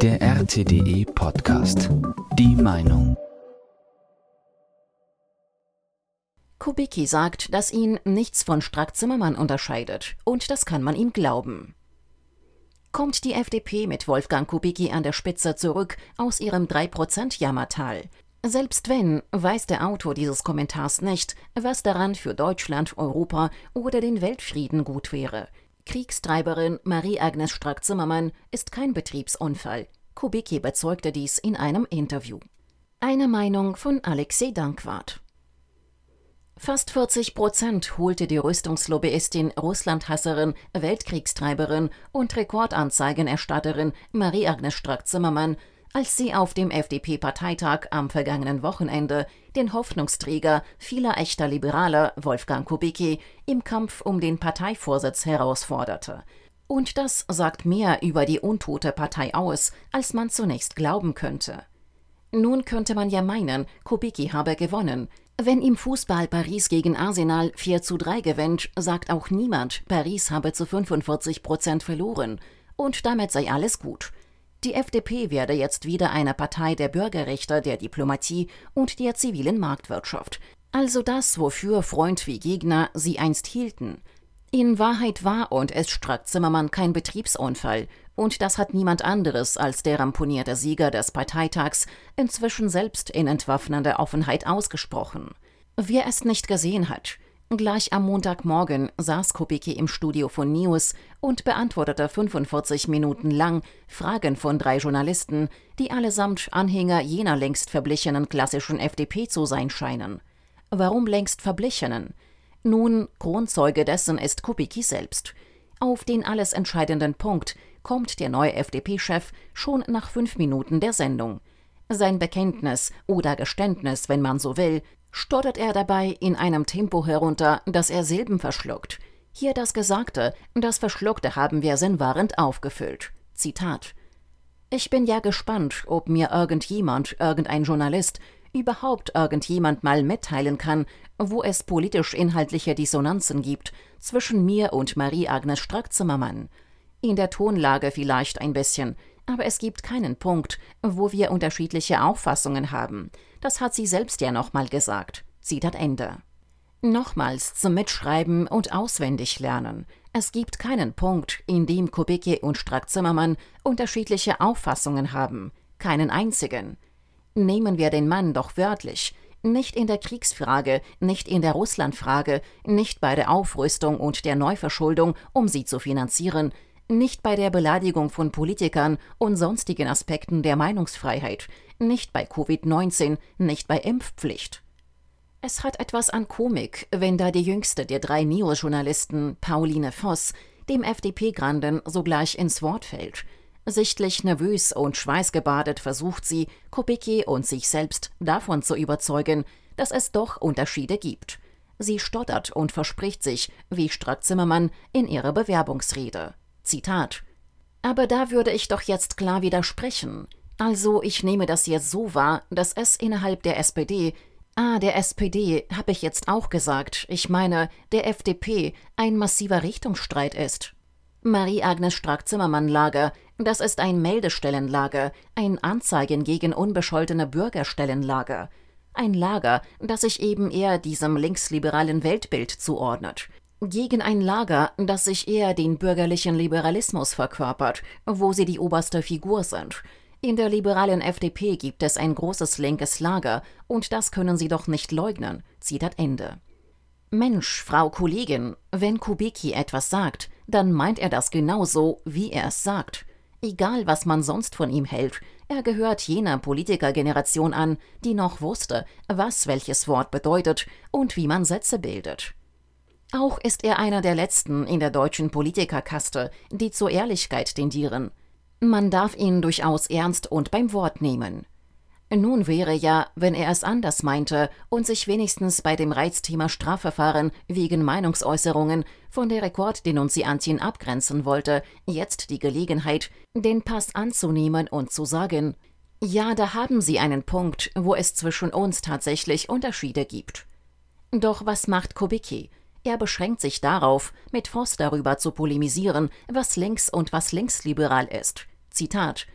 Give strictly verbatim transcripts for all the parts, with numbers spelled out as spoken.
Der R T D E Podcast. Die Meinung. Kubicki sagt, dass ihn nichts von Strack-Zimmermann unterscheidet, und das kann man ihm glauben. Kommt die F D P mit Wolfgang Kubicki an der Spitze zurück aus ihrem drei Prozent Jammertal? Selbst wenn, weiß der Autor dieses Kommentars nicht, was daran für Deutschland, Europa oder den Weltfrieden gut wäre. Kriegstreiberin Marie-Agnes Strack-Zimmermann ist kein Betriebsunfall. Kubicki bezeugte dies in einem Interview. Eine Meinung von Alexei Dankwart. Fast vierzig Prozent holte die Rüstungslobbyistin, Russlandhasserin, Weltkriegstreiberin und Rekordanzeigenerstatterin Marie-Agnes Strack-Zimmermann, als sie auf dem F D P-Parteitag am vergangenen Wochenende den Hoffnungsträger vieler echter Liberaler, Wolfgang Kubicki, im Kampf um den Parteivorsitz herausforderte. Und das sagt mehr über die untote Partei aus, als man zunächst glauben könnte. Nun könnte man ja meinen, Kubicki habe gewonnen. Wenn im Fußball Paris gegen Arsenal vier zu drei gewinnt, sagt auch niemand, Paris habe zu fünfundvierzig Prozent verloren. Und damit sei alles gut. Die F D P werde jetzt wieder eine Partei der Bürgerrechte, der Diplomatie und der zivilen Marktwirtschaft. Also das, wofür Freund wie Gegner sie einst hielten. In Wahrheit war und ist Strack-Zimmermann kein Betriebsunfall. Und das hat niemand anderes als der ramponierte Sieger des Parteitags inzwischen selbst in entwaffnender Offenheit ausgesprochen. Wer es nicht gesehen hat: Gleich am Montagmorgen saß Kubicki im Studio von News und beantwortete fünfundvierzig Minuten lang Fragen von drei Journalisten, die allesamt Anhänger jener längst verblichenen klassischen F D P zu sein scheinen. Warum längst verblichenen? Nun, Kronzeuge dessen ist Kubicki selbst. Auf den alles entscheidenden Punkt kommt der neue F D P-Chef schon nach fünf Minuten der Sendung. Sein Bekenntnis oder Geständnis, wenn man so will, stottert er dabei in einem Tempo herunter, dass er Silben verschluckt. Hier das Gesagte, das Verschluckte haben wir sinnwahrend aufgefüllt. Zitat: Ich bin ja gespannt, ob mir irgendjemand, irgendein Journalist, überhaupt irgendjemand mal mitteilen kann, wo es politisch-inhaltliche Dissonanzen gibt zwischen mir und Marie-Agnes Strack-Zimmermann. In der Tonlage vielleicht ein bisschen, aber es gibt keinen Punkt, wo wir unterschiedliche Auffassungen haben. Das hat sie selbst ja nochmal gesagt. Zitat Ende. Nochmals zum Mitschreiben und Auswendiglernen. Es gibt keinen Punkt, in dem Kubicki und Strack-Zimmermann unterschiedliche Auffassungen haben. Keinen einzigen. Nehmen wir den Mann doch wörtlich. Nicht in der Kriegsfrage, nicht in der Russlandfrage, nicht bei der Aufrüstung und der Neuverschuldung, um sie zu finanzieren, nicht bei der Beleidigung von Politikern und sonstigen Aspekten der Meinungsfreiheit, nicht bei Covid neunzehn, nicht bei Impfpflicht. Es hat etwas an Komik, wenn da die jüngste der drei News-Journalisten, Pauline Voss, dem F D P-Granden sogleich ins Wort fällt. Sichtlich nervös und schweißgebadet versucht sie, Kubicki und sich selbst davon zu überzeugen, dass es doch Unterschiede gibt. Sie stottert und verspricht sich, wie Strack-Zimmermann in ihrer Bewerbungsrede. Zitat: Aber da würde ich doch jetzt klar widersprechen. Also ich nehme das jetzt so wahr, dass es innerhalb der S P D, ah, der S P D, habe ich jetzt auch gesagt, ich meine, der F D P, ein massiver Richtungsstreit ist. Marie-Agnes Strack-Zimmermann-Lager, das ist ein Meldestellenlager, ein Anzeigen gegen unbescholtene Bürgerstellenlager. Ein Lager, das sich eben eher diesem linksliberalen Weltbild zuordnet. Gegen ein Lager, das sich eher den bürgerlichen Liberalismus verkörpert, wo sie die oberste Figur sind. In der liberalen F D P gibt es ein großes linkes Lager, und das können sie doch nicht leugnen. Zitat Ende. Mensch, Frau Kollegin, wenn Kubicki etwas sagt, dann meint er das genauso, wie er es sagt. Egal, was man sonst von ihm hält, er gehört jener Politikergeneration an, die noch wusste, was welches Wort bedeutet und wie man Sätze bildet. Auch ist er einer der letzten in der deutschen Politikerkaste, die zur Ehrlichkeit tendieren. Man darf ihn durchaus ernst und beim Wort nehmen. Nun wäre ja, wenn er es anders meinte und sich wenigstens bei dem Reizthema Strafverfahren wegen Meinungsäußerungen von der Rekorddenunziantin abgrenzen wollte, jetzt die Gelegenheit, den Pass anzunehmen und zu sagen: Ja, da haben Sie einen Punkt, wo es zwischen uns tatsächlich Unterschiede gibt. Doch was macht Kubicki? Er beschränkt sich darauf, mit Voss darüber zu polemisieren, was links und was linksliberal ist. Zitat: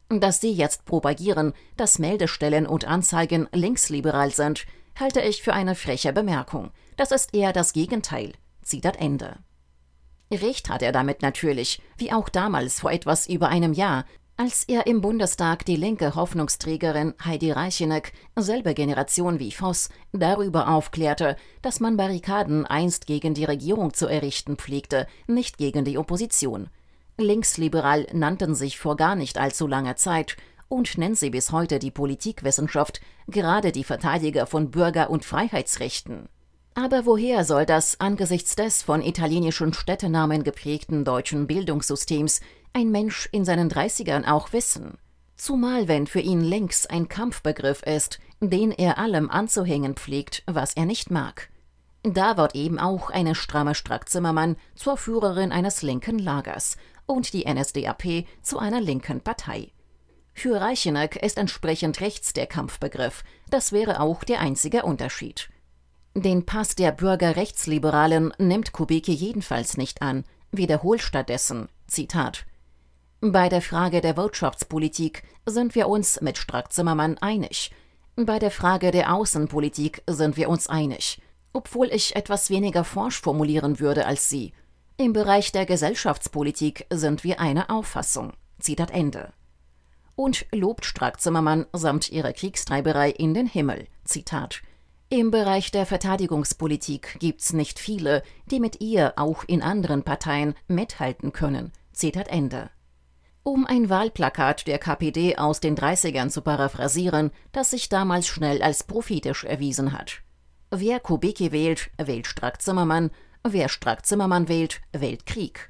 Dass Sie jetzt propagieren, dass Meldestellen und Anzeigen linksliberal sind, halte ich für eine freche Bemerkung. Das ist eher das Gegenteil. Zitat Ende. Recht hat er damit natürlich, wie auch damals vor etwas über einem Jahr, als er im Bundestag die linke Hoffnungsträgerin Heidi Reicheneck, selbe Generation wie Voss, darüber aufklärte, dass man Barrikaden einst gegen die Regierung zu errichten pflegte, nicht gegen die Opposition. Linksliberal nannten sich vor gar nicht allzu langer Zeit und nennt sie bis heute die Politikwissenschaft, gerade die Verteidiger von Bürger- und Freiheitsrechten. Aber woher soll das angesichts des von italienischen Städtenamen geprägten deutschen Bildungssystems ein Mensch in seinen Dreißigern auch wissen? Zumal wenn für ihn links ein Kampfbegriff ist, den er allem anzuhängen pflegt, was er nicht mag. Da wird eben auch eine stramme Strack-Zimmermann zur Führerin eines linken Lagers und die N S D A P zu einer linken Partei. Für Reicheneck ist entsprechend rechts der Kampfbegriff, das wäre auch der einzige Unterschied. Den Pass der Bürger-Rechtsliberalen nimmt Kubicki jedenfalls nicht an, wiederholt stattdessen, Zitat: Bei der Frage der Wirtschaftspolitik sind wir uns mit Strack-Zimmermann einig. Bei der Frage der Außenpolitik sind wir uns einig, obwohl ich etwas weniger forsch formulieren würde als Sie. Im Bereich der Gesellschaftspolitik sind wir einer Auffassung. Zitat Ende. Und lobt Strack-Zimmermann samt ihrer Kriegstreiberei in den Himmel. Zitat: Im Bereich der Verteidigungspolitik gibt's nicht viele, die mit ihr auch in anderen Parteien mithalten können. Zitat Ende. Um ein Wahlplakat der K P D aus den dreißigern zu paraphrasieren, das sich damals schnell als prophetisch erwiesen hat. Wer Kubicki wählt, wählt Strack-Zimmermann, wer Strack-Zimmermann wählt, wählt Krieg.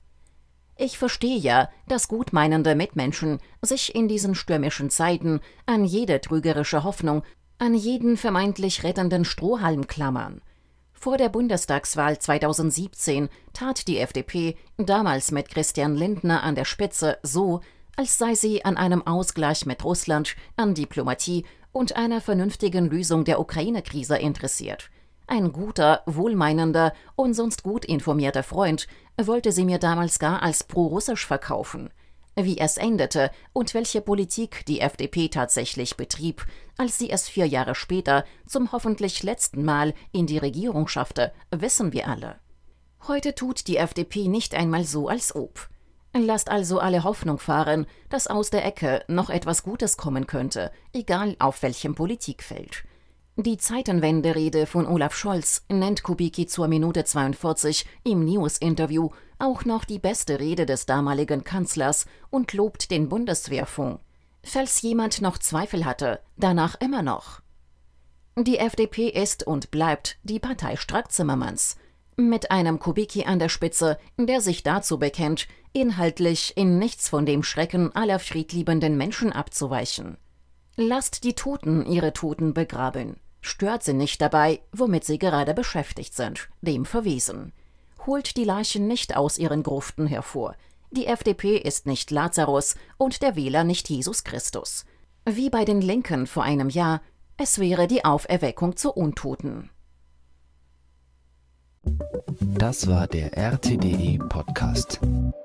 Ich verstehe ja, dass gutmeinende Mitmenschen sich in diesen stürmischen Zeiten an jede trügerische Hoffnung, an jeden vermeintlich rettenden Strohhalm klammern. Vor der Bundestagswahl zweitausendsiebzehn tat die F D P, damals mit Christian Lindner an der Spitze, so, als sei sie an einem Ausgleich mit Russland, an Diplomatie und einer vernünftigen Lösung der Ukraine-Krise interessiert. Ein guter, wohlmeinender und sonst gut informierter Freund wollte sie mir damals gar als pro-russisch verkaufen. Wie es endete und welche Politik die F D P tatsächlich betrieb, als sie es vier Jahre später zum hoffentlich letzten Mal in die Regierung schaffte, wissen wir alle. Heute tut die F D P nicht einmal so, als ob. Lasst also alle Hoffnung fahren, dass aus der Ecke noch etwas Gutes kommen könnte, egal auf welchem Politikfeld. Die Zeitenwende-Rede von Olaf Scholz nennt Kubicki zur Minute zweiundvierzig im News-Interview auch noch die beste Rede des damaligen Kanzlers und lobt den Bundeswehrfonds. Falls jemand noch Zweifel hatte, danach immer noch. Die F D P ist und bleibt die Partei Strack-Zimmermanns. Mit einem Kubicki an der Spitze, der sich dazu bekennt, inhaltlich in nichts von dem Schrecken aller friedliebenden Menschen abzuweichen. Lasst die Toten ihre Toten begraben. Stört sie nicht dabei, womit sie gerade beschäftigt sind, dem Verwesen. Holt die Leichen nicht aus ihren Gruften hervor. Die F D P ist nicht Lazarus und der Wähler nicht Jesus Christus. Wie bei den Linken vor einem Jahr, es wäre die Auferweckung zu Untoten. Das war der R T D E Podcast.